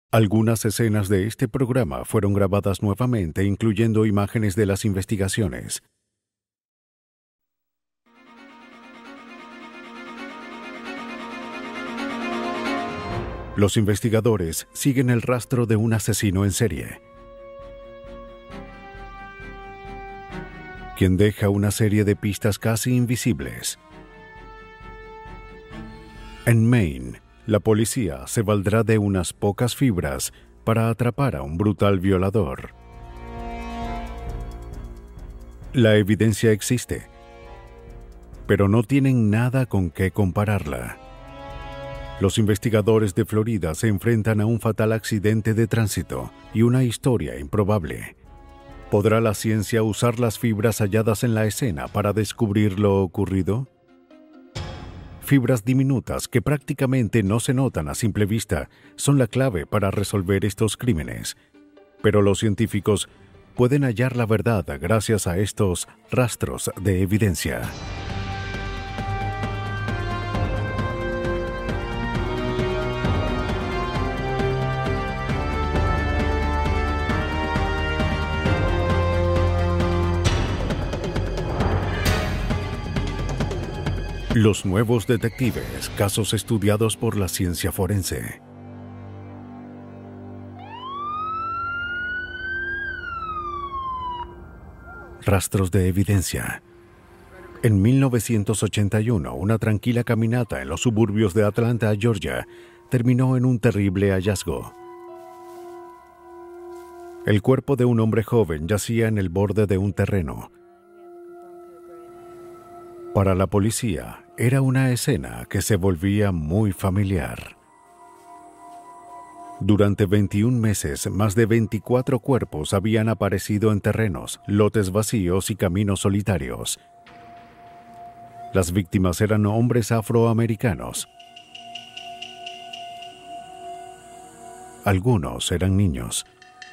Algunas escenas de este programa fueron grabadas nuevamente, incluyendo imágenes de las investigaciones. Los investigadores siguen el rastro de un asesino en serie, quien deja una serie de pistas casi invisibles. En Maine, la policía se valdrá de unas pocas fibras para atrapar a un brutal violador. La evidencia existe, pero no tienen nada con qué compararla. Los investigadores de Florida se enfrentan a un fatal accidente de tránsito y una historia improbable. ¿Podrá la ciencia usar las fibras halladas en la escena para descubrir lo ocurrido? Fibras diminutas que prácticamente no se notan a simple vista son la clave para resolver estos crímenes. Pero los científicos pueden hallar la verdad gracias a estos rastros de evidencia. Los nuevos detectives, casos estudiados por la ciencia forense. Rastros de evidencia. En 1981, una tranquila caminata en los suburbios de Atlanta, Georgia, terminó en un terrible hallazgo. El cuerpo de un hombre joven yacía en el borde de un terreno. Para la policía, era una escena que se volvía muy familiar. Durante 21 meses, más de 24 cuerpos habían aparecido en terrenos, lotes vacíos y caminos solitarios. Las víctimas eran hombres afroamericanos. Algunos eran niños.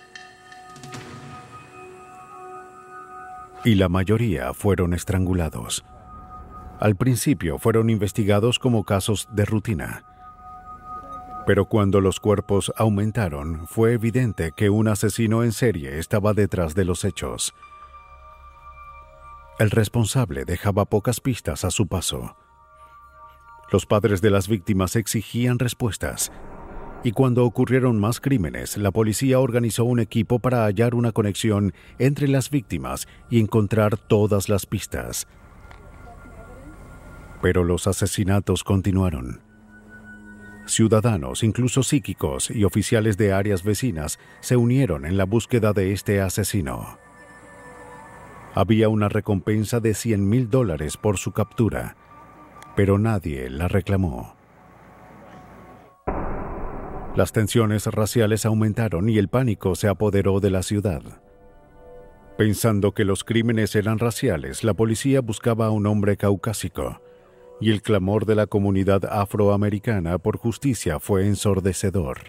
Y la mayoría fueron estrangulados. Al principio fueron investigados como casos de rutina. Pero cuando los cuerpos aumentaron, fue evidente que un asesino en serie estaba detrás de los hechos. El responsable dejaba pocas pistas a su paso. Los padres de las víctimas exigían respuestas. Y cuando ocurrieron más crímenes, la policía organizó un equipo para hallar una conexión entre las víctimas y encontrar todas las pistas. Pero los asesinatos continuaron. Ciudadanos, incluso psíquicos y oficiales de áreas vecinas, se unieron en la búsqueda de este asesino. Había una recompensa de $100,000 por su captura, pero nadie la reclamó. Las tensiones raciales aumentaron y el pánico se apoderó de la ciudad. Pensando que los crímenes eran raciales, la policía buscaba a un hombre caucásico, y el clamor de la comunidad afroamericana por justicia fue ensordecedor.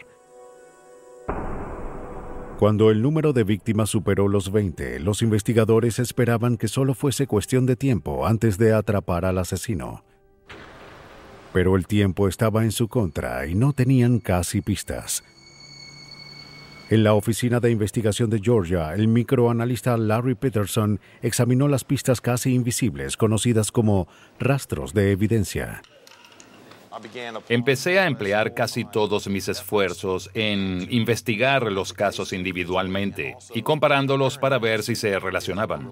Cuando el número de víctimas superó los 20, los investigadores esperaban que solo fuese cuestión de tiempo antes de atrapar al asesino. Pero el tiempo estaba en su contra y no tenían casi pistas. En la Oficina de Investigación de Georgia, el microanalista Larry Peterson examinó las pistas casi invisibles, conocidas como rastros de evidencia. Empecé a emplear casi todos mis esfuerzos en investigar los casos individualmente y comparándolos para ver si se relacionaban.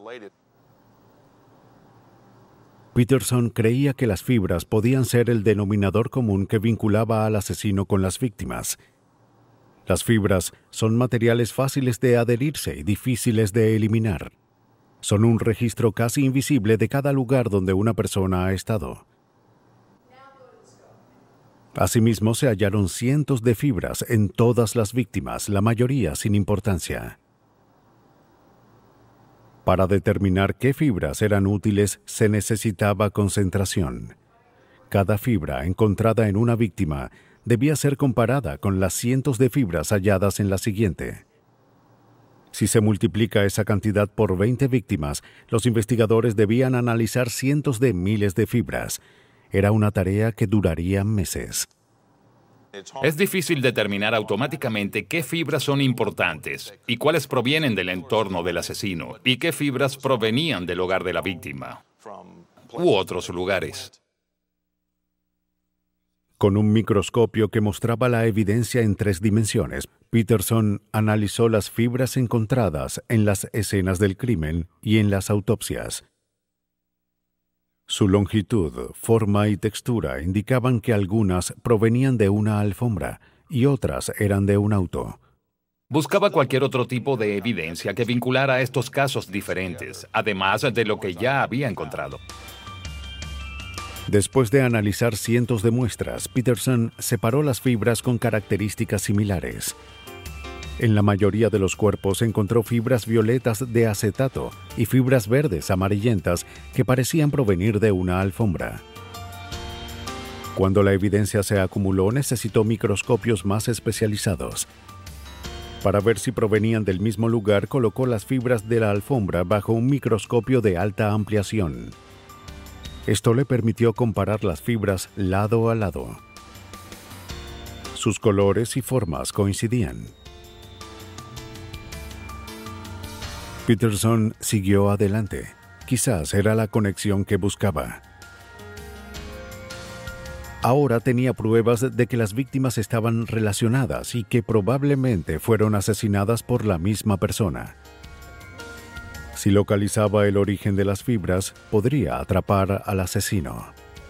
Peterson creía que las fibras podían ser el denominador común que vinculaba al asesino con las víctimas. Las fibras son materiales fáciles de adherirse y difíciles de eliminar. Son un registro casi invisible de cada lugar donde una persona ha estado. Asimismo, se hallaron cientos de fibras en todas las víctimas, la mayoría sin importancia. Para determinar qué fibras eran útiles, se necesitaba concentración. Cada fibra encontrada en una víctima debía ser comparada con las cientos de fibras halladas en la siguiente. Si se multiplica esa cantidad por 20 víctimas, los investigadores debían analizar cientos de miles de fibras. Era una tarea que duraría meses. Es difícil determinar automáticamente qué fibras son importantes y cuáles provienen del entorno del asesino y qué fibras provenían del hogar de la víctima u otros lugares. Con un microscopio que mostraba la evidencia en 3 dimensiones, Peterson analizó las fibras encontradas en las escenas del crimen y en las autopsias. Su longitud, forma y textura indicaban que algunas provenían de una alfombra y otras eran de un auto. Buscaba cualquier otro tipo de evidencia que vinculara a estos casos diferentes, además de lo que ya había encontrado. Después de analizar cientos de muestras, Peterson separó las fibras con características similares. En la mayoría de los cuerpos encontró fibras violetas de acetato y fibras verdes amarillentas que parecían provenir de una alfombra. Cuando la evidencia se acumuló, necesitó microscopios más especializados. Para ver si provenían del mismo lugar, colocó las fibras de la alfombra bajo un microscopio de alta ampliación. Esto le permitió comparar las fibras lado a lado. Sus colores y formas coincidían. Peterson siguió adelante. Quizás era la conexión que buscaba. Ahora tenía pruebas de que las víctimas estaban relacionadas y que probablemente fueron asesinadas por la misma persona. Si localizaba el origen de las fibras, podría atrapar al asesino.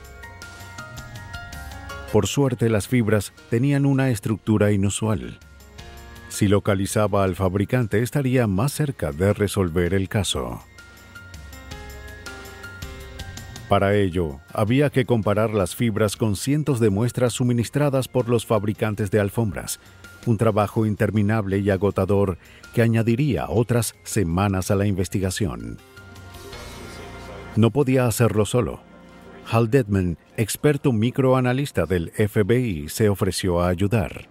Por suerte, las fibras tenían una estructura inusual. Si localizaba al fabricante, estaría más cerca de resolver el caso. Para ello, había que comparar las fibras con cientos de muestras suministradas por los fabricantes de alfombras, un trabajo interminable y agotador que añadiría otras semanas a la investigación. No podía hacerlo solo. Hal Detman, experto microanalista del FBI, se ofreció a ayudar.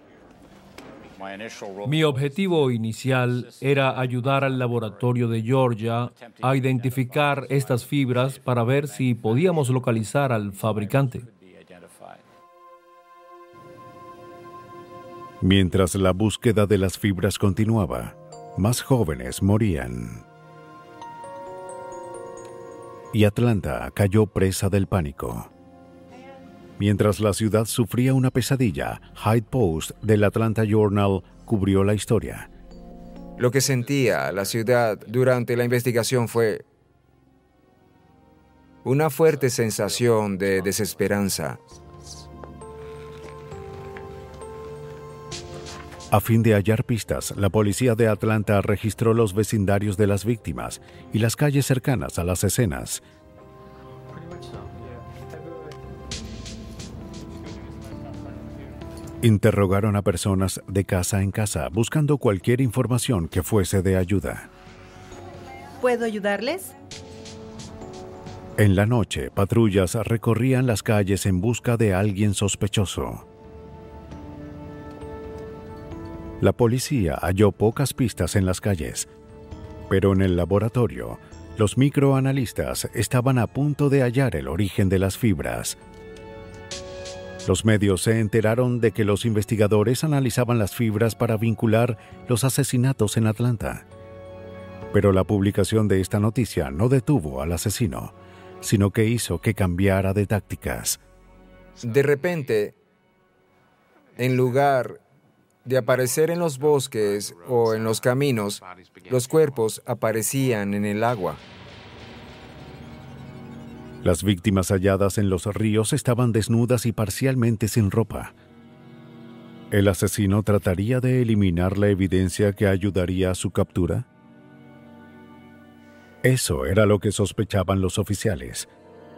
Mi objetivo inicial era ayudar al laboratorio de Georgia a identificar estas fibras para ver si podíamos localizar al fabricante. Mientras la búsqueda de las fibras continuaba, más jóvenes morían. Y Atlanta cayó presa del pánico. Mientras la ciudad sufría una pesadilla, Hyde Post del Atlanta Journal cubrió la historia. Lo que sentía la ciudad durante la investigación fue una fuerte sensación de desesperanza. A fin de hallar pistas, la policía de Atlanta registró los vecindarios de las víctimas y las calles cercanas a las escenas. Interrogaron a personas de casa en casa, buscando cualquier información que fuese de ayuda. ¿Puedo ayudarles? En la noche, patrullas recorrían las calles en busca de alguien sospechoso. La policía halló pocas pistas en las calles, pero en el laboratorio, los microanalistas estaban a punto de hallar el origen de las fibras. Los medios se enteraron de que los investigadores analizaban las fibras para vincular los asesinatos en Atlanta. Pero la publicación de esta noticia no detuvo al asesino, sino que hizo que cambiara de tácticas. De repente, en lugar de aparecer en los bosques o en los caminos, los cuerpos aparecían en el agua. Las víctimas halladas en los ríos estaban desnudas y parcialmente sin ropa. ¿El asesino trataría de eliminar la evidencia que ayudaría a su captura? Eso era lo que sospechaban los oficiales.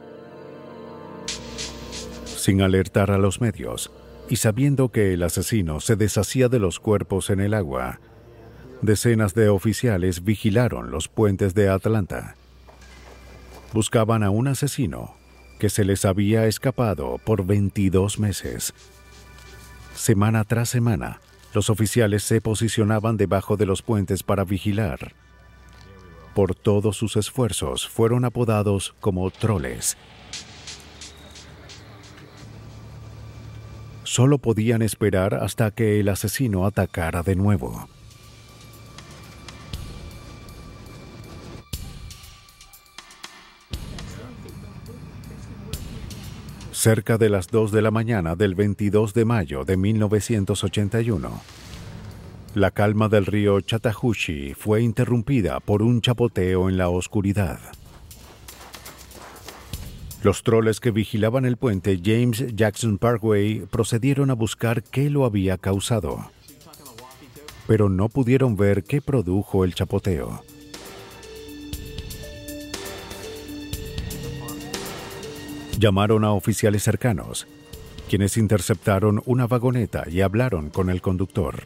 Sin alertar a los medios, y sabiendo que el asesino se deshacía de los cuerpos en el agua, decenas de oficiales vigilaron los puentes de Atlanta. Buscaban a un asesino que se les había escapado por 22 meses. Semana tras semana, los oficiales se posicionaban debajo de los puentes para vigilar. Por todos sus esfuerzos, fueron apodados como troles. solo podían esperar hasta que el asesino atacara de nuevo. Cerca de las 2 de la mañana del 22 de mayo de 1981, la calma del río Chattahoochee fue interrumpida por un chapoteo en la oscuridad. Los troles que vigilaban el puente James Jackson Parkway procedieron a buscar qué lo había causado, pero no pudieron ver qué produjo el chapoteo. Llamaron a oficiales cercanos, quienes interceptaron una vagoneta y hablaron con el conductor.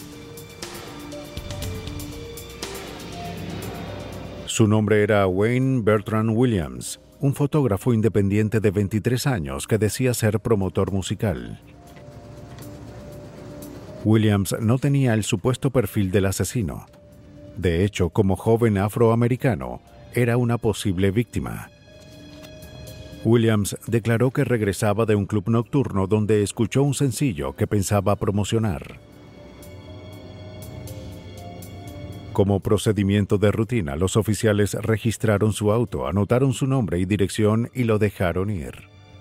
Su nombre era Wayne Bertrand Williams, un fotógrafo independiente de 23 años que decía ser promotor musical. Williams no tenía el supuesto perfil del asesino. De hecho, como joven afroamericano, era una posible víctima. Williams declaró que regresaba de un club nocturno donde escuchó un sencillo que pensaba promocionar. Como procedimiento de rutina, los oficiales registraron su auto, anotaron su nombre y dirección y lo dejaron ir.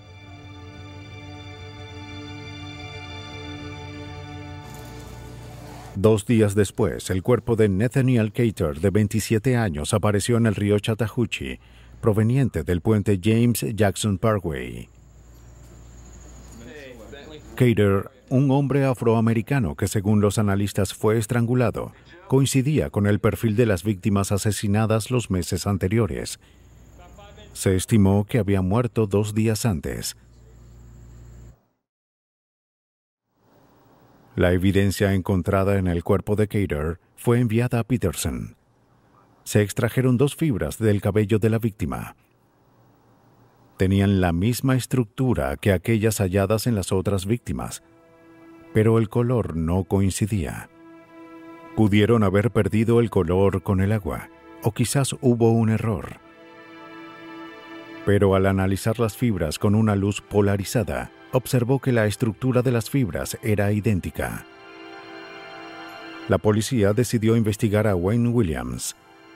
Dos días después, el cuerpo de Nathaniel Cater, de 27 años, apareció en el río Chattahoochee, proveniente del puente James Jackson Parkway. Cater, un hombre afroamericano que según los analistas fue estrangulado, coincidía con el perfil de las víctimas asesinadas los meses anteriores. Se estimó que había muerto 2 días antes. La evidencia encontrada en el cuerpo de Cater fue enviada a Peterson. Se extrajeron 2 fibras del cabello de la víctima. Tenían la misma estructura que aquellas halladas en las otras víctimas, pero el color no coincidía. Pudieron haber perdido el color con el agua, o quizás hubo un error. Pero al analizar las fibras con una luz polarizada, observó que la estructura de las fibras era idéntica. La policía decidió investigar a Wayne Williams.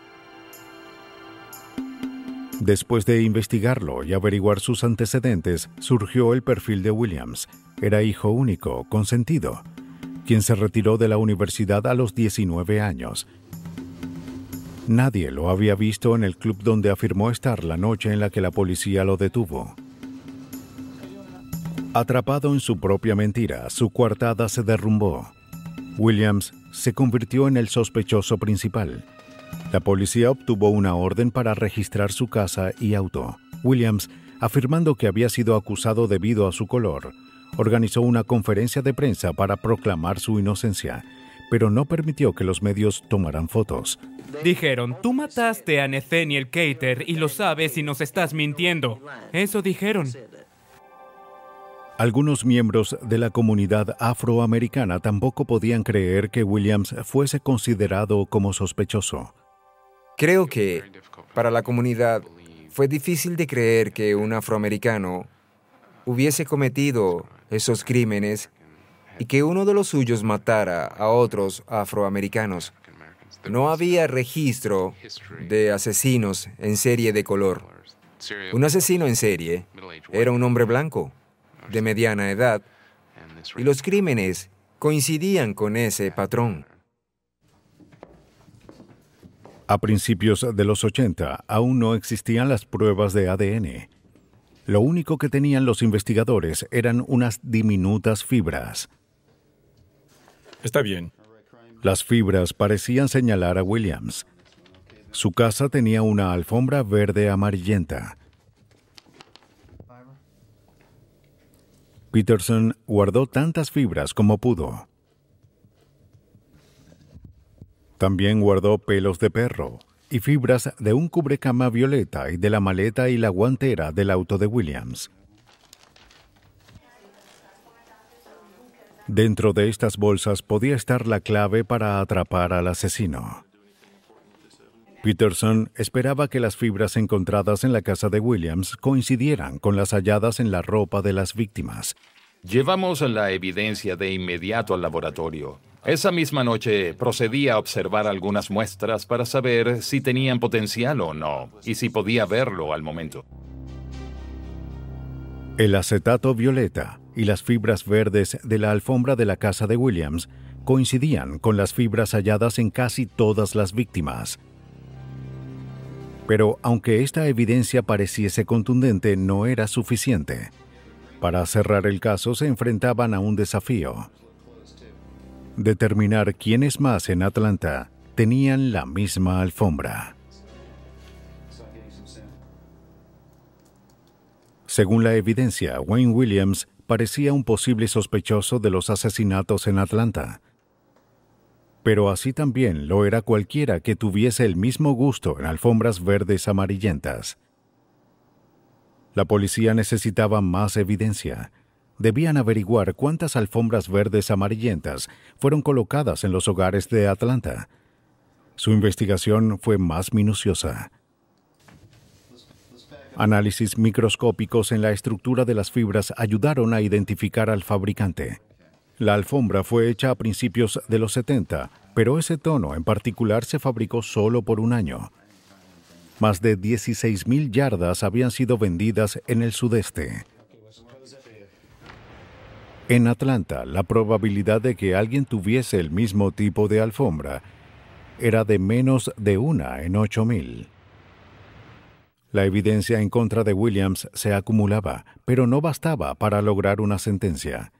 Después de investigarlo y averiguar sus antecedentes, surgió el perfil de Williams. Era hijo único, consentido, quien se retiró de la universidad a los 19 años. Nadie lo había visto en el club donde afirmó estar la noche en la que la policía lo detuvo. Atrapado en su propia mentira, su coartada se derrumbó. Williams se convirtió en el sospechoso principal. La policía obtuvo una orden para registrar su casa y auto. Williams, afirmando que había sido acusado debido a su color, organizó una conferencia de prensa para proclamar su inocencia, pero no permitió que los medios tomaran fotos. Dijeron, tú mataste a Nathaniel Cater y lo sabes y nos estás mintiendo. Eso dijeron. Algunos miembros de la comunidad afroamericana tampoco podían creer que Williams fuese considerado como sospechoso. Creo que para la comunidad fue difícil de creer que un afroamericano hubiese cometido esos crímenes y que uno de los suyos matara a otros afroamericanos. No había registro de asesinos en serie de color. Un asesino en serie era un hombre blanco, de mediana edad, y los crímenes coincidían con ese patrón. A principios de los 80, aún no existían las pruebas de ADN. Lo único que tenían los investigadores eran unas diminutas fibras. Está bien. Las fibras parecían señalar a Williams. Su casa tenía una alfombra verde amarillenta. Peterson guardó tantas fibras como pudo. También guardó pelos de perro y fibras de un cubrecama violeta y de la maleta y la guantera del auto de Williams. Dentro de estas bolsas podía estar la clave para atrapar al asesino. Peterson esperaba que las fibras encontradas en la casa de Williams coincidieran con las halladas en la ropa de las víctimas. Llevamos la evidencia de inmediato al laboratorio. Esa misma noche procedí a observar algunas muestras para saber si tenían potencial o no, y si podía verlo al momento. El acetato violeta y las fibras verdes de la alfombra de la casa de Williams coincidían con las fibras halladas en casi todas las víctimas. Pero aunque esta evidencia pareciese contundente, no era suficiente. Para cerrar el caso se enfrentaban a un desafío: determinar quiénes más en Atlanta tenían la misma alfombra. Según la evidencia, Wayne Williams parecía un posible sospechoso de los asesinatos en Atlanta. Pero así también lo era cualquiera que tuviese el mismo gusto en alfombras verdes amarillentas. La policía necesitaba más evidencia. Debían averiguar cuántas alfombras verdes amarillentas fueron colocadas en los hogares de Atlanta. Su investigación fue más minuciosa. Análisis microscópicos en la estructura de las fibras ayudaron a identificar al fabricante. La alfombra fue hecha a principios de los 70, pero ese tono en particular se fabricó solo por un año. Más de 16,000 yardas habían sido vendidas en el sudeste. En Atlanta, la probabilidad de que alguien tuviese el mismo tipo de alfombra era de menos de 1 en 8,000. La evidencia en contra de Williams se acumulaba, pero no bastaba para lograr una sentencia.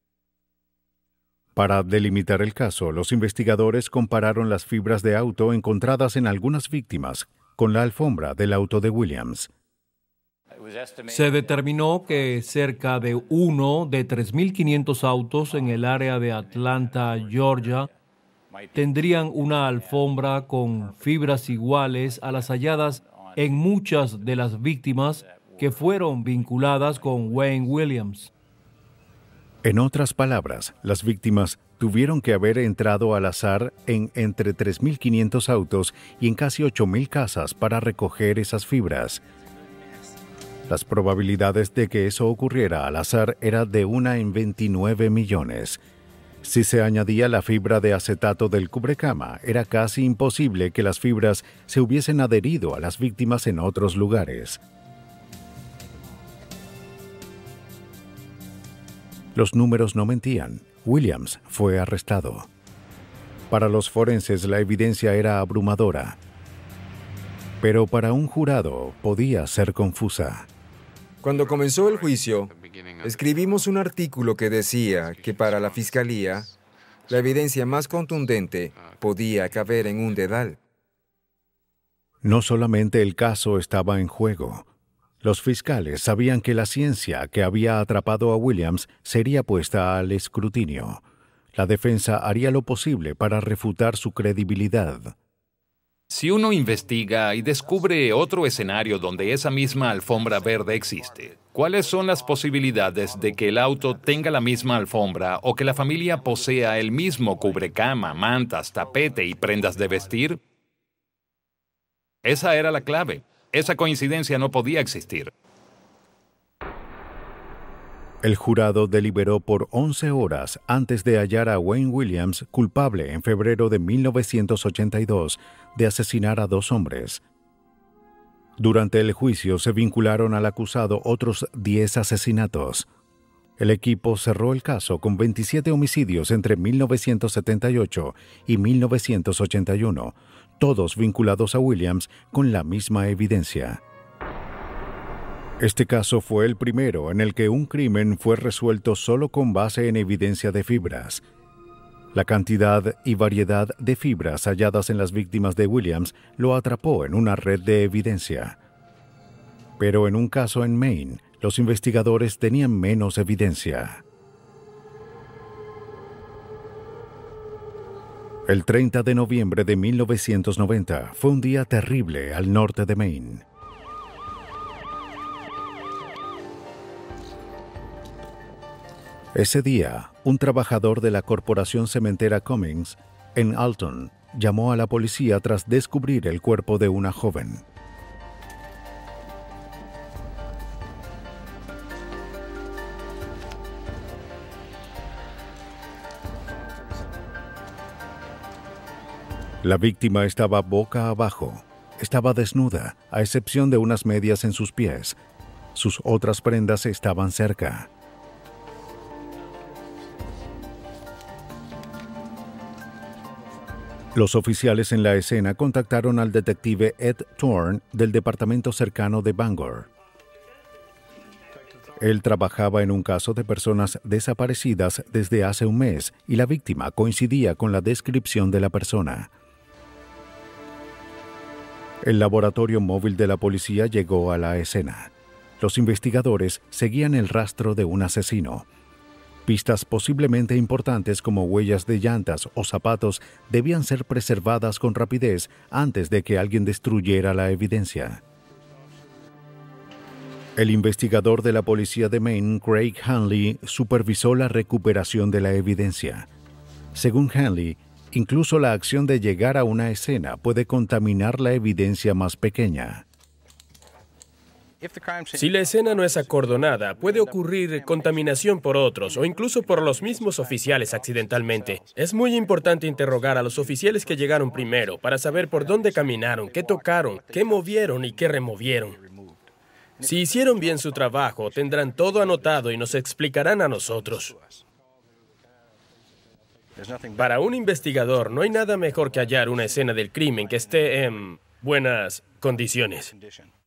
Para delimitar el caso, los investigadores compararon las fibras de auto encontradas en algunas víctimas con la alfombra del auto de Williams. Se determinó que cerca de uno de 3.500 autos en el área de Atlanta, Georgia, tendrían una alfombra con fibras iguales a las halladas en muchas de las víctimas que fueron vinculadas con Wayne Williams. En otras palabras, las víctimas tuvieron que haber entrado al azar en entre 3.500 autos y en casi 8,000 casas para recoger esas fibras. Las probabilidades de que eso ocurriera al azar era de 1 en 29 millones. Si se añadía la fibra de acetato del cubrecama, era casi imposible que las fibras se hubiesen adherido a las víctimas en otros lugares. Los números no mentían. Williams fue arrestado. Para los forenses, la evidencia era abrumadora. Pero para un jurado podía ser confusa. Cuando comenzó el juicio, escribimos un artículo que decía que para la fiscalía, la evidencia más contundente podía caber en un dedal. No solamente el caso estaba en juego. Los fiscales sabían que la ciencia que había atrapado a Williams sería puesta al escrutinio. La defensa haría lo posible para refutar su credibilidad. Si uno investiga y descubre otro escenario donde esa misma alfombra verde existe, ¿cuáles son las posibilidades de que el auto tenga la misma alfombra o que la familia posea el mismo cubrecama, mantas, tapete y prendas de vestir? Esa era la clave. Esa coincidencia no podía existir. El jurado deliberó por 11 horas antes de hallar a Wayne Williams culpable en febrero de 1982 de asesinar a 2 hombres. Durante el juicio se vincularon al acusado otros 10 asesinatos. El equipo cerró el caso con 27 homicidios entre 1978 y 1981, todos vinculados a Williams con la misma evidencia. Este caso fue el primero en el que un crimen fue resuelto solo con base en evidencia de fibras. La cantidad y variedad de fibras halladas en las víctimas de Williams lo atrapó en una red de evidencia. Pero en un caso en Maine, los investigadores tenían menos evidencia. El 30 de noviembre de 1990 fue un día terrible al norte de Maine. Ese día, un trabajador de la corporación cementera Cummings, en Alton, llamó a la policía tras descubrir el cuerpo de una joven. La víctima estaba boca abajo. Estaba desnuda, a excepción de unas medias en sus pies. Sus otras prendas estaban cerca. Los oficiales en la escena contactaron al detective Ed Thorne del departamento cercano de Bangor. Él trabajaba en un caso de personas desaparecidas desde hace un mes y la víctima coincidía con la descripción de la persona. El laboratorio móvil de la policía llegó a la escena. Los investigadores seguían el rastro de un asesino. Pistas posiblemente importantes como huellas de llantas o zapatos debían ser preservadas con rapidez antes de que alguien destruyera la evidencia. El investigador de la policía de Maine, Craig Hanley, supervisó la recuperación de la evidencia. Según Hanley, incluso la acción de llegar a una escena puede contaminar la evidencia más pequeña. Si la escena no es acordonada, puede ocurrir contaminación por otros o incluso por los mismos oficiales accidentalmente. Es muy importante interrogar a los oficiales que llegaron primero para saber por dónde caminaron, qué tocaron, qué movieron y qué removieron. Si hicieron bien su trabajo, tendrán todo anotado y nos explicarán a nosotros. Para un investigador, no hay nada mejor que hallar una escena del crimen que esté en buenas condiciones.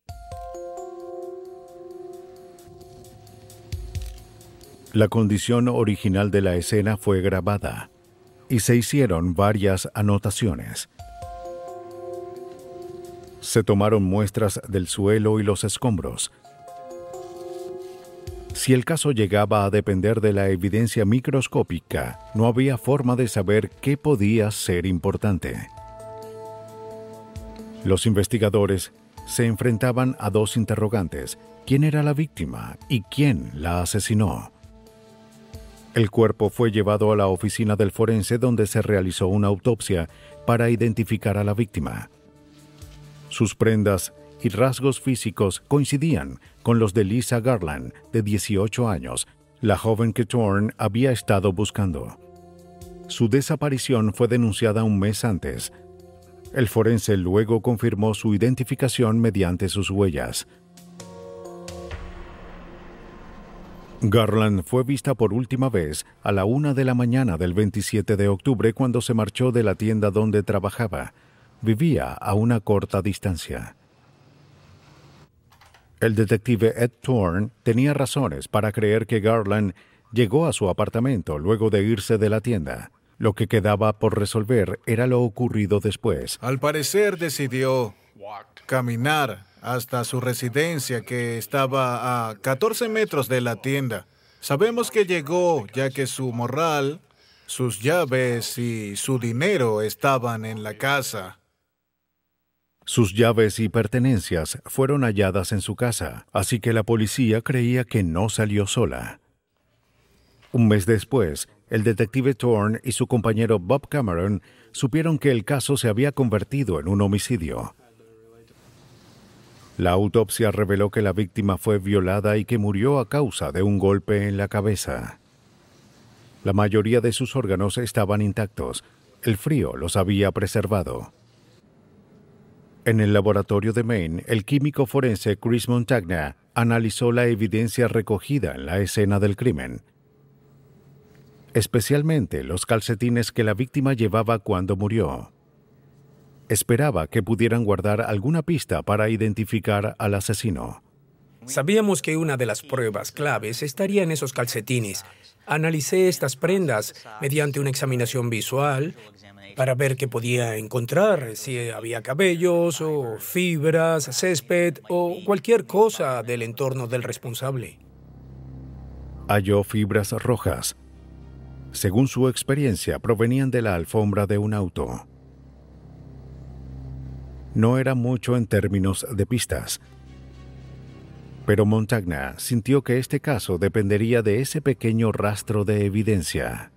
La condición original de la escena fue grabada y se hicieron varias anotaciones. Se tomaron muestras del suelo y los escombros. Si el caso llegaba a depender de la evidencia microscópica, no había forma de saber qué podía ser importante. Los investigadores se enfrentaban a dos interrogantes: ¿quién era la víctima y quién la asesinó? El cuerpo fue llevado a la oficina del forense donde se realizó una autopsia para identificar a la víctima. Sus prendas y rasgos físicos coincidían con los de Lisa Garland, de 18 años, la joven que Thorne había estado buscando. Su desaparición fue denunciada un mes antes. El forense luego confirmó su identificación mediante sus huellas. Garland fue vista por última vez a la 1 de la mañana del 27 de octubre cuando se marchó de la tienda donde trabajaba. Vivía a una corta distancia. El detective Ed Thorne tenía razones para creer que Garland llegó a su apartamento luego de irse de la tienda. Lo que quedaba por resolver era lo ocurrido después. Al parecer decidió caminar hasta su residencia, que estaba a 14 metros de la tienda. Sabemos que llegó ya que su morral, sus llaves y su dinero estaban en la casa. Sus llaves y pertenencias fueron halladas en su casa, así que la policía creía que no salió sola. Un mes después, el detective Thorne y su compañero Bob Cameron supieron que el caso se había convertido en un homicidio. La autopsia reveló que la víctima fue violada y que murió a causa de un golpe en la cabeza. La mayoría de sus órganos estaban intactos. El frío los había preservado. En el laboratorio de Maine, el químico forense Chris Montagna analizó la evidencia recogida en la escena del crimen, especialmente los calcetines que la víctima llevaba cuando murió. Esperaba que pudieran guardar alguna pista para identificar al asesino. Sabíamos que una de las pruebas claves estaría en esos calcetines. Analicé estas prendas mediante una examinación visual para ver qué podía encontrar, si había cabellos o fibras, césped o cualquier cosa del entorno del responsable. Halló fibras rojas. Según su experiencia, provenían de la alfombra de un auto. No era mucho en términos de pistas, pero Montagna sintió que este caso dependería de ese pequeño rastro de evidencia.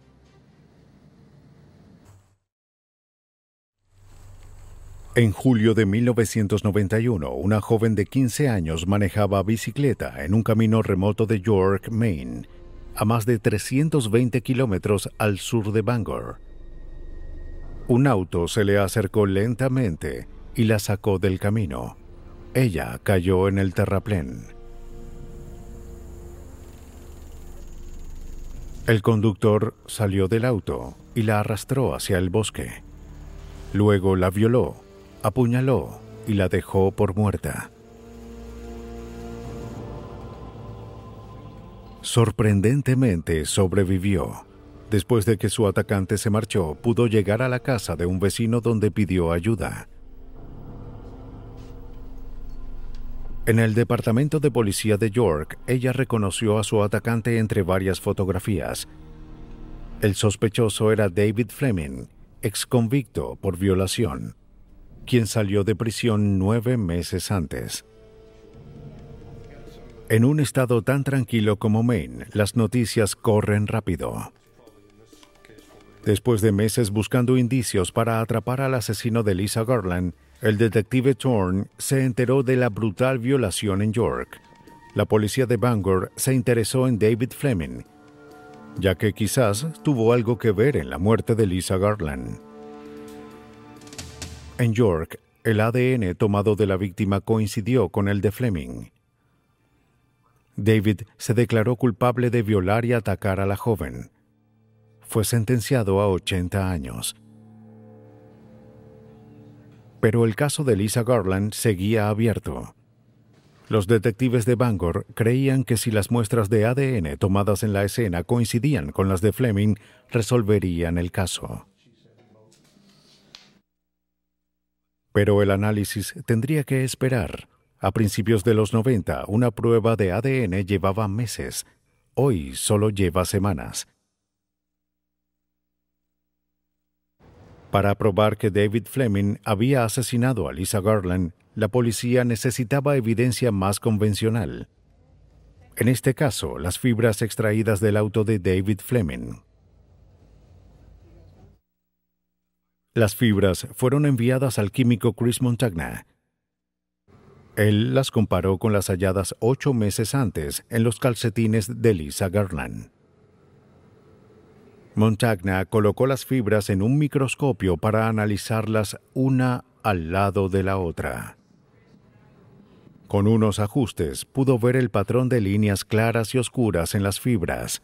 En julio de 1991, una joven de 15 años manejaba bicicleta en un camino remoto de York, Maine, a más de 320 kilómetros al sur de Bangor. Un auto se le acercó lentamente y la sacó del camino. Ella cayó en el terraplén. El conductor salió del auto y la arrastró hacia el bosque. Luego la violó, apuñaló y la dejó por muerta. Sorprendentemente sobrevivió. Después de que su atacante se marchó, pudo llegar a la casa de un vecino donde pidió ayuda. En el departamento de policía de York, ella reconoció a su atacante entre varias fotografías. El sospechoso era David Fleming, exconvicto por violación, quien salió de prisión 9 meses antes. En un estado tan tranquilo como Maine, las noticias corren rápido. Después de meses buscando indicios para atrapar al asesino de Lisa Garland, el detective Thorne se enteró de la brutal violación en York. La policía de Bangor se interesó en David Fleming, ya que quizás tuvo algo que ver en la muerte de Lisa Garland. En York, el ADN tomado de la víctima coincidió con el de Fleming. David se declaró culpable de violar y atacar a la joven. Fue sentenciado a 80 años. Pero el caso de Lisa Garland seguía abierto. Los detectives de Bangor creían que si las muestras de ADN tomadas en la escena coincidían con las de Fleming, resolverían el caso. Pero el análisis tendría que esperar. A principios de los 90, una prueba de ADN llevaba meses. Hoy solo lleva semanas. Para probar que David Fleming había asesinado a Lisa Garland, la policía necesitaba evidencia más convencional. En este caso, las fibras extraídas del auto de David Fleming. Las fibras fueron enviadas al químico Chris Montagna. Él las comparó con las halladas 8 meses antes en los calcetines de Lisa Garland. Montagna colocó las fibras en un microscopio para analizarlas una al lado de la otra. Con unos ajustes pudo ver el patrón de líneas claras y oscuras en las fibras.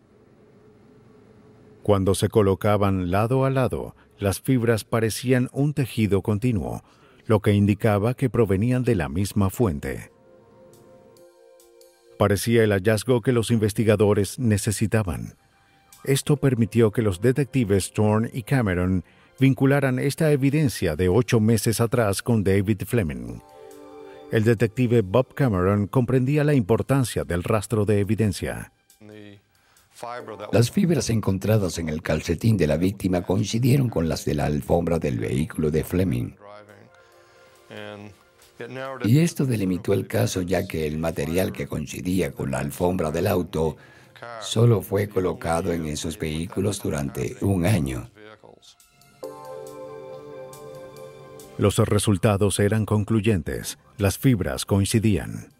Cuando se colocaban lado a lado, las fibras parecían un tejido continuo, lo que indicaba que provenían de la misma fuente. Parecía el hallazgo que los investigadores necesitaban. Esto permitió que los detectives Thorne y Cameron vincularan esta evidencia de 8 meses atrás con David Fleming. El detective Bob Cameron comprendía la importancia del rastro de evidencia. Las fibras encontradas en el calcetín de la víctima coincidieron con las de la alfombra del vehículo de Fleming. Y esto delimitó el caso, ya que el material que coincidía con la alfombra del auto solo fue colocado en esos vehículos durante un año. Los resultados eran concluyentes. Las fibras coincidían.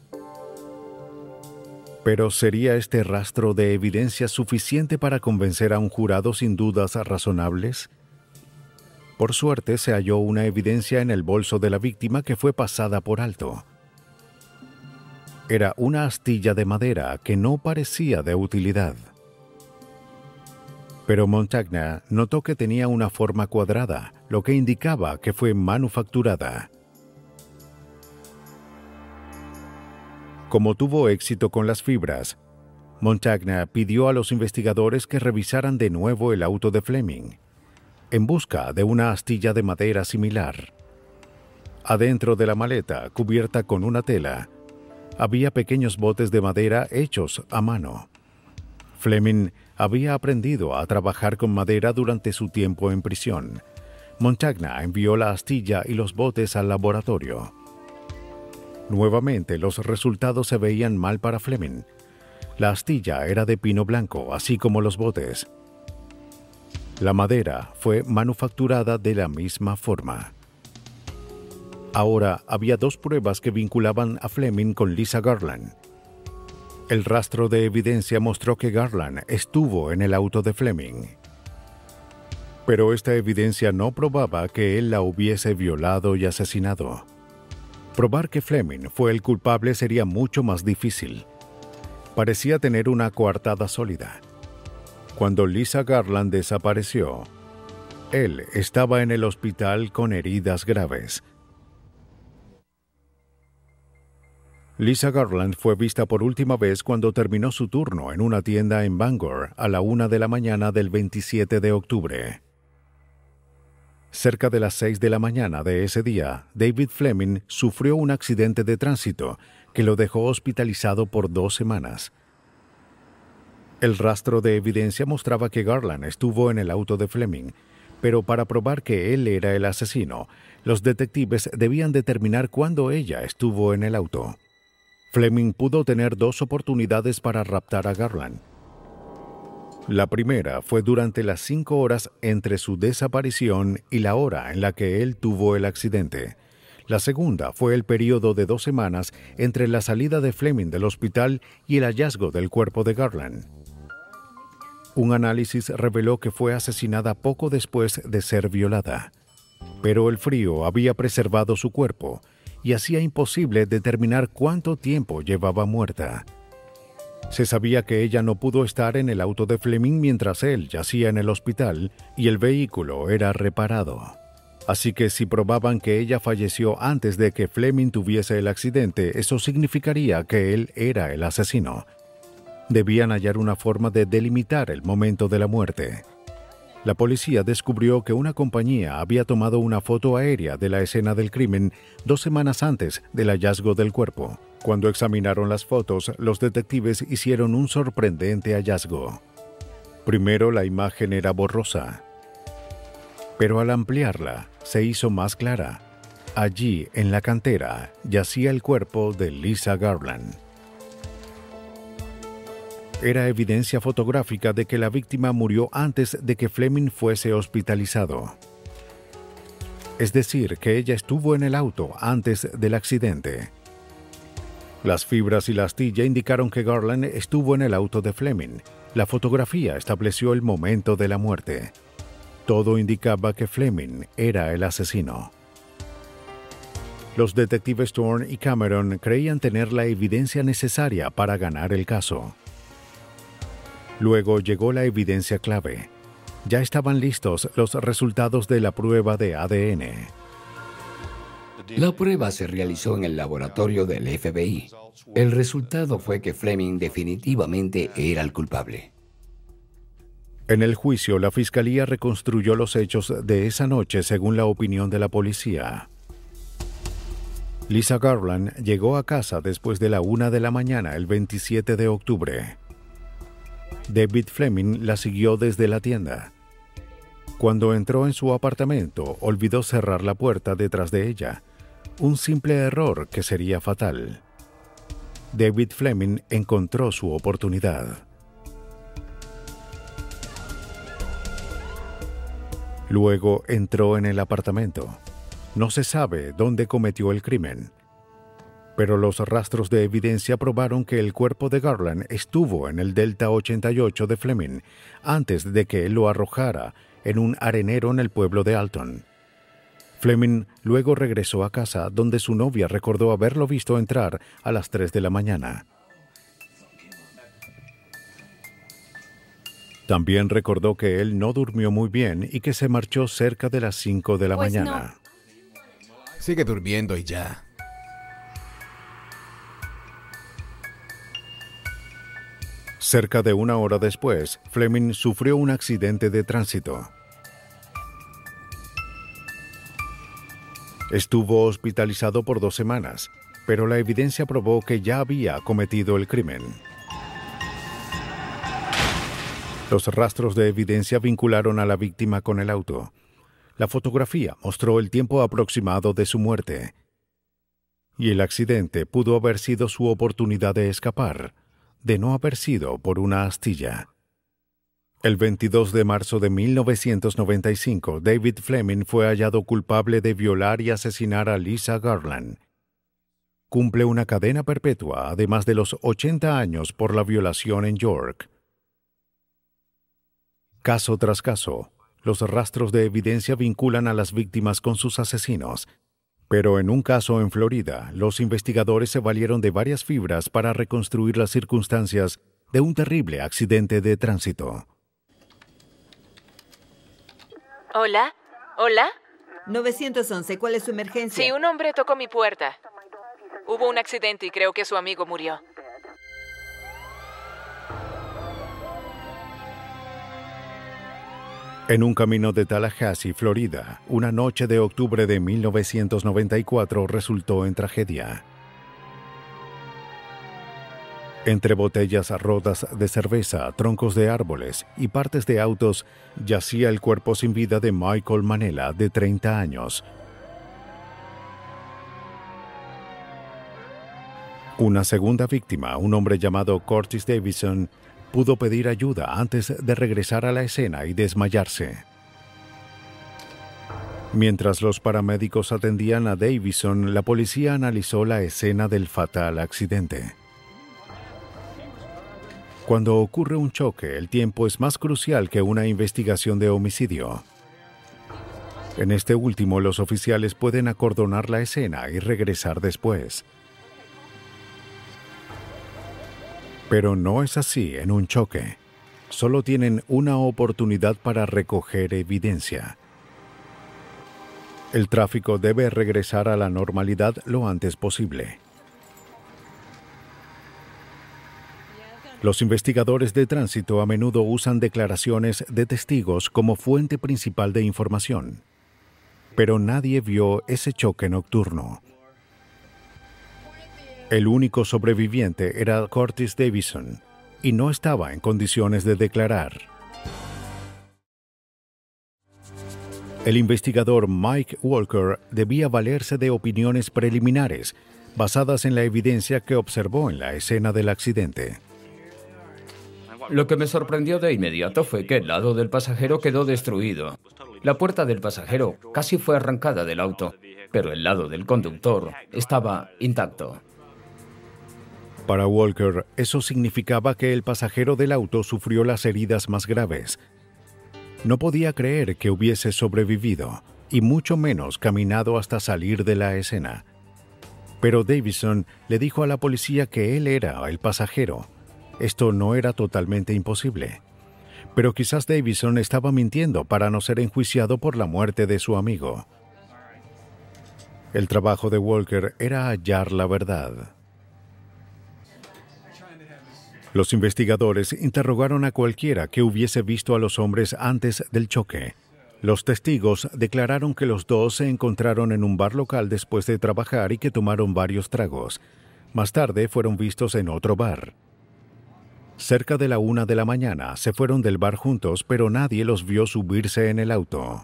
Pero ¿sería este rastro de evidencia suficiente para convencer a un jurado sin dudas razonables? Por suerte, se halló una evidencia en el bolso de la víctima que fue pasada por alto. Era una astilla de madera que no parecía de utilidad. Pero Montagna notó que tenía una forma cuadrada, lo que indicaba que fue manufacturada. Como tuvo éxito con las fibras, Montagna pidió a los investigadores que revisaran de nuevo el auto de Fleming, en busca de una astilla de madera similar. Adentro de la maleta, cubierta con una tela, había pequeños botes de madera hechos a mano. Fleming había aprendido a trabajar con madera durante su tiempo en prisión. Montagna envió la astilla y los botes al laboratorio. Nuevamente, los resultados se veían mal para Fleming. La astilla era de pino blanco, así como los botes. La madera fue manufacturada de la misma forma. Ahora había 2 pruebas que vinculaban a Fleming con Lisa Garland. El rastro de evidencia mostró que Garland estuvo en el auto de Fleming. Pero esta evidencia no probaba que él la hubiese violado y asesinado. Probar que Fleming fue el culpable sería mucho más difícil. Parecía tener una coartada sólida. Cuando Lisa Garland desapareció, él estaba en el hospital con heridas graves. Lisa Garland fue vista por última vez cuando terminó su turno en una tienda en Bangor a la 1 de la mañana del 27 de octubre. Cerca de las 6 de la mañana de ese día, David Fleming sufrió un accidente de tránsito que lo dejó hospitalizado por 2 semanas. El rastro de evidencia mostraba que Garland estuvo en el auto de Fleming, pero para probar que él era el asesino, los detectives debían determinar cuándo ella estuvo en el auto. Fleming pudo tener 2 oportunidades para raptar a Garland. La primera fue durante las 5 horas entre su desaparición y la hora en la que él tuvo el accidente. La segunda fue el período de 2 semanas entre la salida de Fleming del hospital y el hallazgo del cuerpo de Garland. Un análisis reveló que fue asesinada poco después de ser violada, pero el frío había preservado su cuerpo y hacía imposible determinar cuánto tiempo llevaba muerta. Se sabía que ella no pudo estar en el auto de Fleming mientras él yacía en el hospital y el vehículo era reparado. Así que si probaban que ella falleció antes de que Fleming tuviese el accidente, eso significaría que él era el asesino. Debían hallar una forma de delimitar el momento de la muerte. La policía descubrió que una compañía había tomado una foto aérea de la escena del crimen 2 semanas antes del hallazgo del cuerpo. Cuando examinaron las fotos, los detectives hicieron un sorprendente hallazgo. Primero, la imagen era borrosa, pero al ampliarla, se hizo más clara. Allí, en la cantera, yacía el cuerpo de Lisa Garland. Era evidencia fotográfica de que la víctima murió antes de que Fleming fuese hospitalizado. Es decir, que ella estuvo en el auto antes del accidente. Las fibras y la astilla indicaron que Garland estuvo en el auto de Fleming. La fotografía estableció el momento de la muerte. Todo indicaba que Fleming era el asesino. Los detectives Thorne y Cameron creían tener la evidencia necesaria para ganar el caso. Luego llegó la evidencia clave. Ya estaban listos los resultados de la prueba de ADN. La prueba se realizó en el laboratorio del FBI. El resultado fue que Fleming definitivamente era el culpable. En el juicio, la fiscalía reconstruyó los hechos de esa noche según la opinión de la policía. Lisa Garland llegó a casa después de la 1 de la mañana el 27 de octubre. David Fleming la siguió desde la tienda. Cuando entró en su apartamento, olvidó cerrar la puerta detrás de ella. Un simple error que sería fatal. David Fleming encontró su oportunidad. Luego entró en el apartamento. No se sabe dónde cometió el crimen, pero los rastros de evidencia probaron que el cuerpo de Garland estuvo en el Delta 88 de Fleming antes de que él lo arrojara en un arenero en el pueblo de Alton. Fleming luego regresó a casa, donde su novia recordó haberlo visto entrar a las 3 de la mañana. También recordó que él no durmió muy bien y que se marchó cerca de las 5 de la mañana. No. Sigue durmiendo y ya. Cerca de 1 hora después, Fleming sufrió un accidente de tránsito. Estuvo hospitalizado por 2 semanas, pero la evidencia probó que ya había cometido el crimen. Los rastros de evidencia vincularon a la víctima con el auto. La fotografía mostró el tiempo aproximado de su muerte. Y el accidente pudo haber sido su oportunidad de escapar, de no haber sido por una astilla. El 22 de marzo de 1995, David Fleming fue hallado culpable de violar y asesinar a Lisa Garland. Cumple una cadena perpetua, además de los 80 años por la violación en York. Caso tras caso, los rastros de evidencia vinculan a las víctimas con sus asesinos. Pero en un caso en Florida, los investigadores se valieron de varias fibras para reconstruir las circunstancias de un terrible accidente de tránsito. Hola, hola. 911, ¿cuál es su emergencia? Sí, un hombre tocó mi puerta. Hubo un accidente y creo que su amigo murió. En un camino de Tallahassee, Florida, una noche de octubre de 1994 resultó en tragedia. Entre botellas rotas de cerveza, troncos de árboles y partes de autos, yacía el cuerpo sin vida de Michael Manella, de 30 años. Una segunda víctima, un hombre llamado Curtis Davison, pudo pedir ayuda antes de regresar a la escena y desmayarse. Mientras los paramédicos atendían a Davison, la policía analizó la escena del fatal accidente. Cuando ocurre un choque, el tiempo es más crucial que una investigación de homicidio. En este último, los oficiales pueden acordonar la escena y regresar después. Pero no es así en un choque. Solo tienen una oportunidad para recoger evidencia. El tráfico debe regresar a la normalidad lo antes posible. Los investigadores de tránsito a menudo usan declaraciones de testigos como fuente principal de información. Pero nadie vio ese choque nocturno. El único sobreviviente era Curtis Davison, y no estaba en condiciones de declarar. El investigador Mike Walker debía valerse de opiniones preliminares, basadas en la evidencia que observó en la escena del accidente. Lo que me sorprendió de inmediato fue que el lado del pasajero quedó destruido. La puerta del pasajero casi fue arrancada del auto, pero el lado del conductor estaba intacto. Para Walker, eso significaba que el pasajero del auto sufrió las heridas más graves. No podía creer que hubiese sobrevivido, y mucho menos caminado hasta salir de la escena. Pero Davison le dijo a la policía que él era el pasajero. Esto no era totalmente imposible. Pero quizás Davison estaba mintiendo para no ser enjuiciado por la muerte de su amigo. El trabajo de Walker era hallar la verdad. Los investigadores interrogaron a cualquiera que hubiese visto a los hombres antes del choque. Los testigos declararon que los dos se encontraron en un bar local después de trabajar y que tomaron varios tragos. Más tarde fueron vistos en otro bar. Cerca de la 1 de la mañana se fueron del bar juntos, pero nadie los vio subirse en el auto.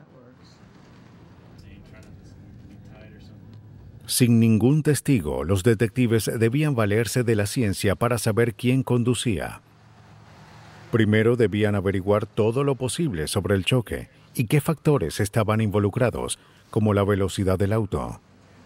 Sin ningún testigo, los detectives debían valerse de la ciencia para saber quién conducía. Primero debían averiguar todo lo posible sobre el choque y qué factores estaban involucrados, como la velocidad del auto.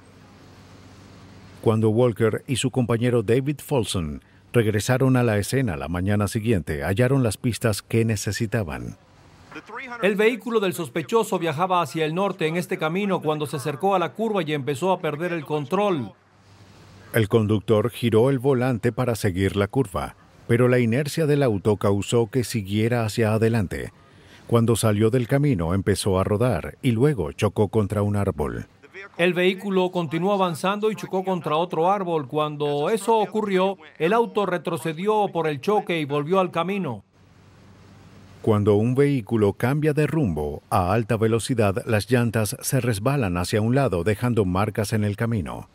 Cuando Walker y su compañero David Folsom regresaron a la escena la mañana siguiente, hallaron las pistas que necesitaban. El vehículo del sospechoso viajaba hacia el norte en este camino cuando se acercó a la curva y empezó a perder el control. El conductor giró el volante para seguir la curva, pero la inercia del auto causó que siguiera hacia adelante. Cuando salió del camino empezó a rodar y luego chocó contra un árbol. El vehículo continuó avanzando y chocó contra otro árbol. Cuando eso ocurrió, el auto retrocedió por el choque y volvió al camino. Cuando un vehículo cambia de rumbo a alta velocidad, las llantas se resbalan hacia un lado, dejando marcas en el camino.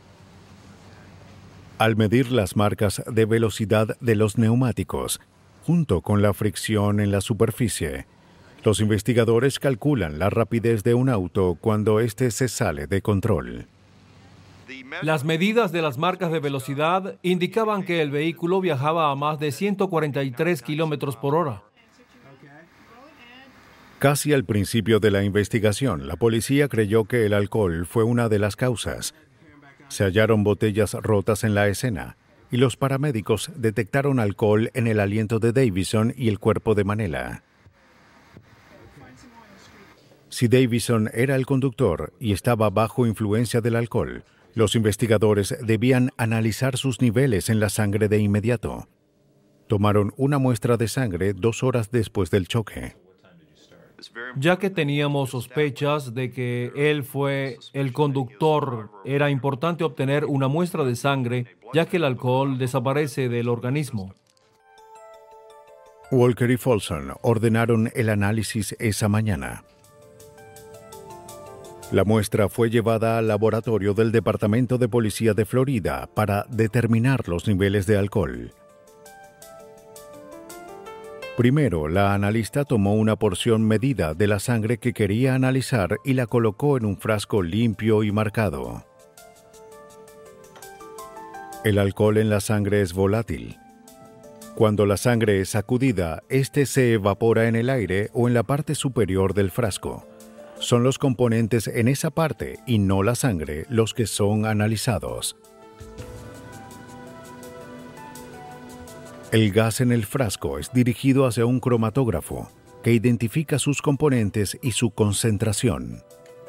Al medir las marcas de velocidad de los neumáticos, junto con la fricción en la superficie, los investigadores calculan la rapidez de un auto cuando éste se sale de control. Las medidas de las marcas de velocidad indicaban que el vehículo viajaba a más de 143 kilómetros por hora. Casi al principio de la investigación, la policía creyó que el alcohol fue una de las causas. Se hallaron botellas rotas en la escena y los paramédicos detectaron alcohol en el aliento de Davison y el cuerpo de Manella. Si Davison era el conductor y estaba bajo influencia del alcohol, los investigadores debían analizar sus niveles en la sangre de inmediato. Tomaron una muestra de sangre 2 horas después del choque. Ya que teníamos sospechas de que él fue el conductor, era importante obtener una muestra de sangre, ya que el alcohol desaparece del organismo. Walker y Folsom ordenaron el análisis esa mañana. La muestra fue llevada al laboratorio del Departamento de Policía de Florida para determinar los niveles de alcohol. Primero, la analista tomó una porción medida de la sangre que quería analizar y la colocó en un frasco limpio y marcado. El alcohol en la sangre es volátil. Cuando la sangre es sacudida, este se evapora en el aire o en la parte superior del frasco. Son los componentes en esa parte y no la sangre los que son analizados. El gas en el frasco es dirigido hacia un cromatógrafo que identifica sus componentes y su concentración.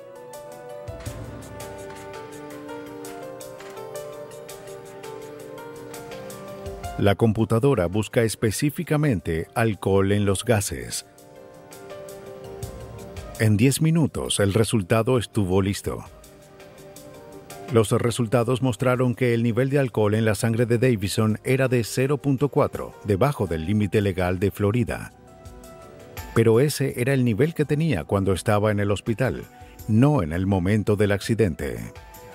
La computadora busca específicamente alcohol en los gases. En 10 minutos el resultado estuvo listo. Los resultados mostraron que el nivel de alcohol en la sangre de Davison era de 0.4, debajo del límite legal de Florida. Pero ese era el nivel que tenía cuando estaba en el hospital, no en el momento del accidente.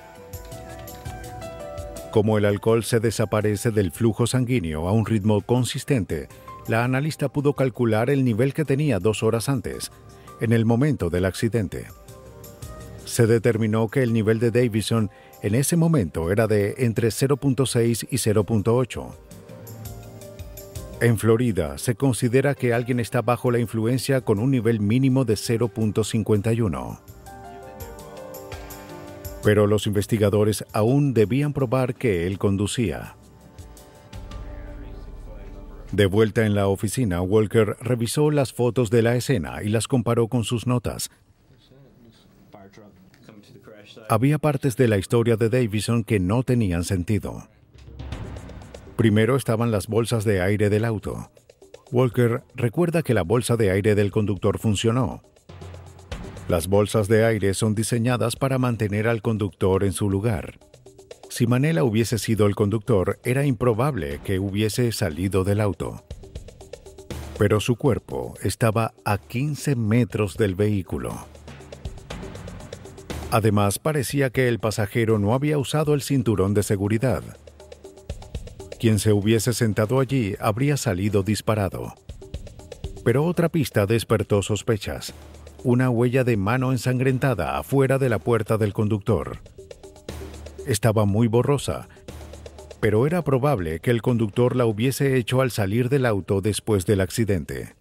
Como el alcohol se desaparece del flujo sanguíneo a un ritmo consistente, la analista pudo calcular el nivel que tenía 2 horas antes, en el momento del accidente. Se determinó que el nivel de Davison en ese momento era de entre 0.6 y 0.8. En Florida, se considera que alguien está bajo la influencia con un nivel mínimo de 0.51. Pero los investigadores aún debían probar que él conducía. De vuelta en la oficina, Walker revisó las fotos de la escena y las comparó con sus notas. Había partes de la historia de Davison que no tenían sentido. Primero estaban las bolsas de aire del auto. Walker recuerda que la bolsa de aire del conductor funcionó. Las bolsas de aire son diseñadas para mantener al conductor en su lugar. Si Manela hubiese sido el conductor, era improbable que hubiese salido del auto. Pero su cuerpo estaba a 15 metros del vehículo. Además, parecía que el pasajero no había usado el cinturón de seguridad. Quien se hubiese sentado allí habría salido disparado. Pero otra pista despertó sospechas. Una huella de mano ensangrentada afuera de la puerta del conductor. Estaba muy borrosa, pero era probable que el conductor la hubiese hecho al salir del auto después del accidente.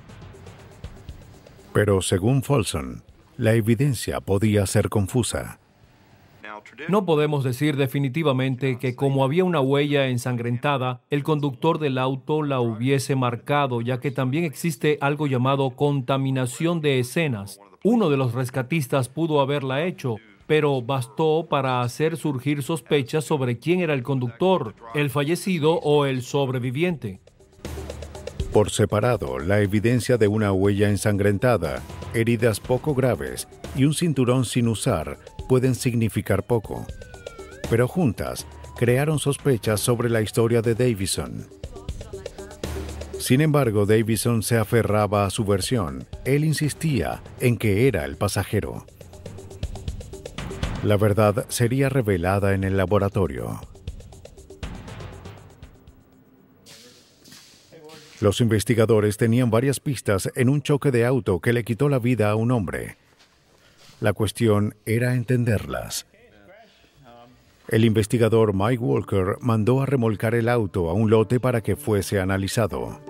Pero según Folsom, la evidencia podía ser confusa. No podemos decir definitivamente que como había una huella ensangrentada, el conductor del auto la hubiese marcado, ya que también existe algo llamado contaminación de escenas. Uno de los rescatistas pudo haberla hecho, pero bastó para hacer surgir sospechas sobre quién era el conductor, el fallecido o el sobreviviente. Por separado, la evidencia de una huella ensangrentada, heridas poco graves y un cinturón sin usar pueden significar poco. Pero juntas, crearon sospechas sobre la historia de Davison. Sin embargo, Davison se aferraba a su versión. Él insistía en que era el pasajero. La verdad sería revelada en el laboratorio. Los investigadores tenían varias pistas en un choque de auto que le quitó la vida a un hombre. La cuestión era entenderlas. El investigador Mike Walker mandó a remolcar el auto a un lote para que fuese analizado.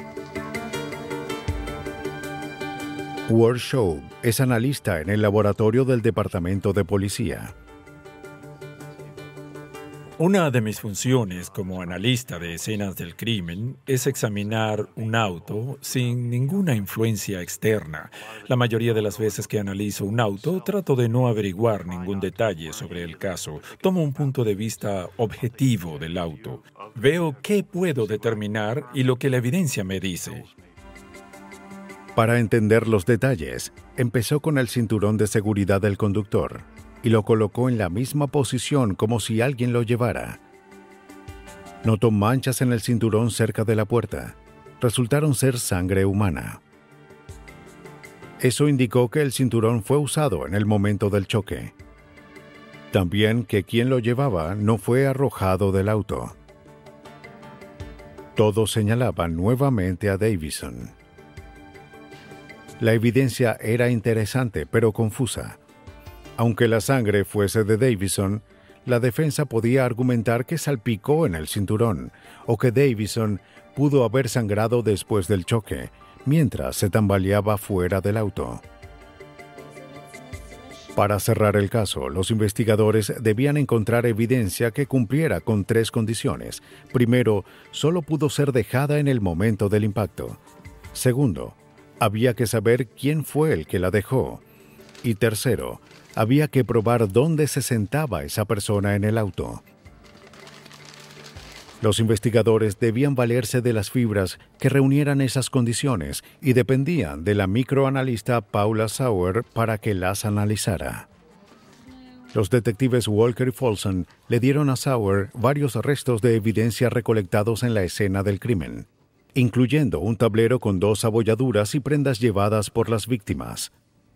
Ward Shaw es analista en el laboratorio del Departamento de Policía. Una de mis funciones como analista de escenas del crimen es examinar un auto sin ninguna influencia externa. La mayoría de las veces que analizo un auto, trato de no averiguar ningún detalle sobre el caso. Tomo un punto de vista objetivo del auto. Veo qué puedo determinar y lo que la evidencia me dice. Para entender los detalles, empezó con el cinturón de seguridad del conductor y lo colocó en la misma posición como si alguien lo llevara. Notó manchas en el cinturón cerca de la puerta. Resultaron ser sangre humana. Eso indicó que el cinturón fue usado en el momento del choque. También que quien lo llevaba no fue arrojado del auto. Todo señalaba nuevamente a Davison. La evidencia era interesante, pero confusa. Aunque la sangre fuese de Davison, la defensa podía argumentar que salpicó en el cinturón o que Davison pudo haber sangrado después del choque, mientras se tambaleaba fuera del auto. Para cerrar el caso, los investigadores debían encontrar evidencia que cumpliera con 3 condiciones. Primero, solo pudo ser dejada en el momento del impacto. Segundo, había que saber quién fue el que la dejó. Y tercero, había que probar dónde se sentaba esa persona en el auto. Los investigadores debían valerse de las fibras que reunieran esas condiciones y dependían de la microanalista Paula Sauer para que las analizara. Los detectives Walker y Folsom le dieron a Sauer varios restos de evidencia recolectados en la escena del crimen, incluyendo un tablero con 2 abolladuras y prendas llevadas por las víctimas.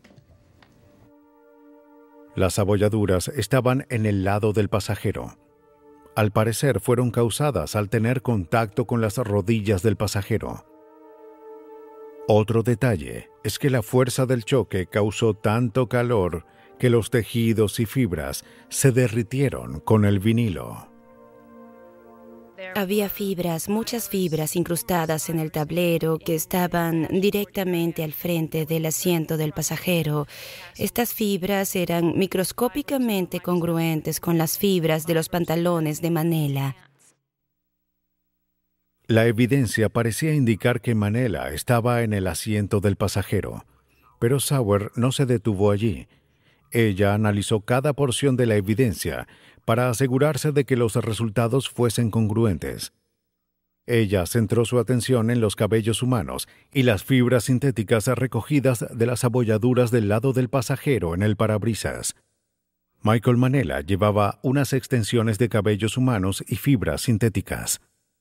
Las abolladuras estaban en el lado del pasajero. Al parecer fueron causadas al tener contacto con las rodillas del pasajero. Otro detalle es que la fuerza del choque causó tanto calor que los tejidos y fibras se derritieron con el vinilo. Había fibras, muchas fibras incrustadas en el tablero que estaban directamente al frente del asiento del pasajero. Estas fibras eran microscópicamente congruentes con las fibras de los pantalones de Manela. La evidencia parecía indicar que Manela estaba en el asiento del pasajero, pero Sauer no se detuvo allí. Ella analizó cada porción de la evidencia para asegurarse de que los resultados fuesen congruentes. Ella centró su atención en los cabellos humanos y las fibras sintéticas recogidas de las abolladuras del lado del pasajero en el parabrisas. Michael Manela llevaba unas extensiones de cabellos humanos y fibras sintéticas.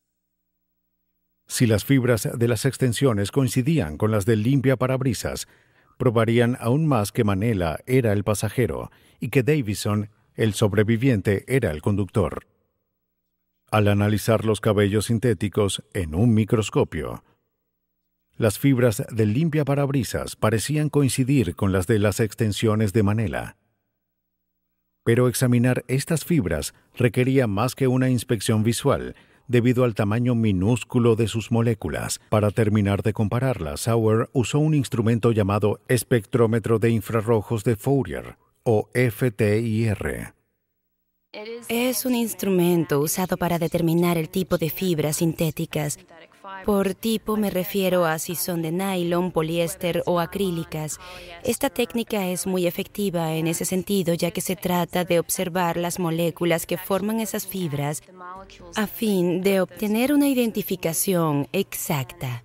Si las fibras de las extensiones coincidían con las del limpiaparabrisas, probarían aún más que Manela era el pasajero y que Davison, el sobreviviente, era el conductor. Al analizar los cabellos sintéticos en un microscopio, las fibras del limpiaparabrisas parecían coincidir con las de las extensiones de Manela. Pero examinar estas fibras requería más que una inspección visual, debido al tamaño minúsculo de sus moléculas. Para terminar de compararlas, Sauer usó un instrumento llamado espectrómetro de infrarrojos de Fourier, o FTIR. Es un instrumento usado para determinar el tipo de fibras sintéticas. Por tipo me refiero a si son de nylon, poliéster o acrílicas. Esta técnica es muy efectiva en ese sentido, ya que se trata de observar las moléculas que forman esas fibras a fin de obtener una identificación exacta.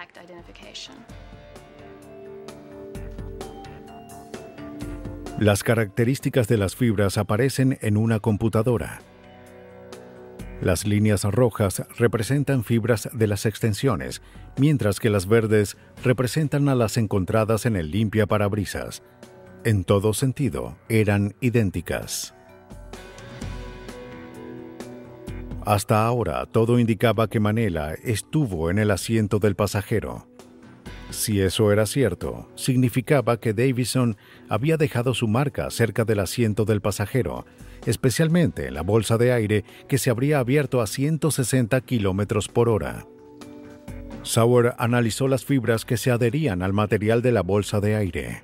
Las características de las fibras aparecen en una computadora. Las líneas rojas representan fibras de las extensiones, mientras que las verdes representan a las encontradas en el limpiaparabrisas. En todo sentido, eran idénticas. Hasta ahora, todo indicaba que Manela estuvo en el asiento del pasajero. Si eso era cierto, significaba que Davison había dejado su marca cerca del asiento del pasajero, especialmente en la bolsa de aire que se habría abierto a 160 kilómetros por hora. Sauer analizó las fibras que se adherían al material de la bolsa de aire.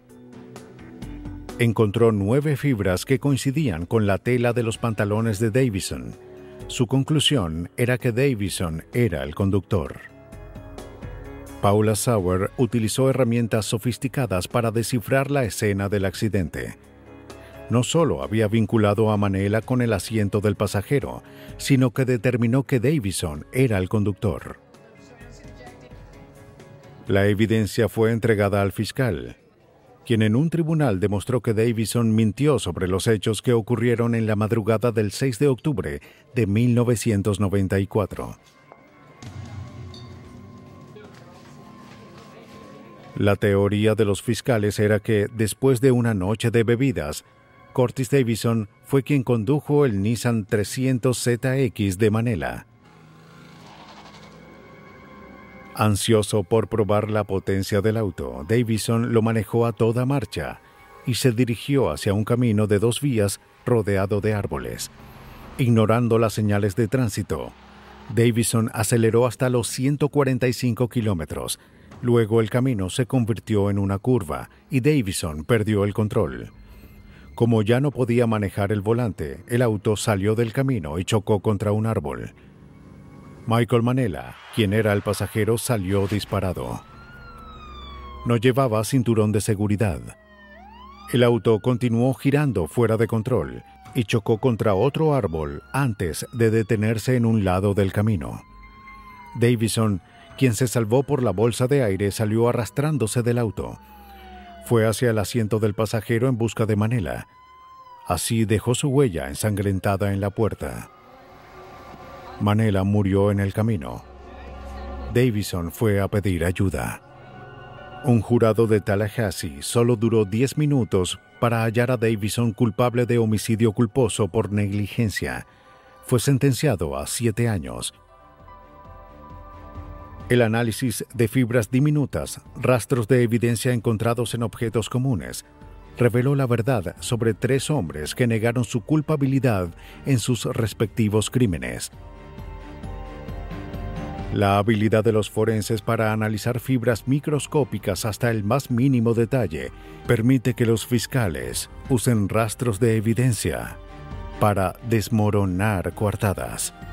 Encontró 9 fibras que coincidían con la tela de los pantalones de Davison. Su conclusión era que Davison era el conductor. Paula Sauer utilizó herramientas sofisticadas para descifrar la escena del accidente. No solo había vinculado a Manela con el asiento del pasajero, sino que determinó que Davison era el conductor. La evidencia fue entregada al fiscal, quien en un tribunal demostró que Davison mintió sobre los hechos que ocurrieron en la madrugada del 6 de octubre de 1994. La teoría de los fiscales era que, después de una noche de bebidas, Curtis Davison fue quien condujo el Nissan 300ZX de Manela. Ansioso por probar la potencia del auto, Davison lo manejó a toda marcha y se dirigió hacia un camino de 2 vías rodeado de árboles. Ignorando las señales de tránsito, Davison aceleró hasta los 145 kilómetros. Luego el camino se convirtió en una curva y Davison perdió el control. Como ya no podía manejar el volante, el auto salió del camino y chocó contra un árbol. Michael Manela, quien era el pasajero, salió disparado. No llevaba cinturón de seguridad. El auto continuó girando fuera de control y chocó contra otro árbol antes de detenerse en un lado del camino. Davison, quien se salvó por la bolsa de aire, salió arrastrándose del auto. Fue hacia el asiento del pasajero en busca de Manela. Así dejó su huella ensangrentada en la puerta. Manela murió en el camino. Davison fue a pedir ayuda. Un jurado de Tallahassee solo duró 10 minutos para hallar a Davison culpable de homicidio culposo por negligencia. Fue sentenciado a 7 años. El análisis de fibras diminutas, rastros de evidencia encontrados en objetos comunes, reveló la verdad sobre 3 hombres que negaron su culpabilidad en sus respectivos crímenes. La habilidad de los forenses para analizar fibras microscópicas hasta el más mínimo detalle permite que los fiscales usen rastros de evidencia para desmoronar coartadas.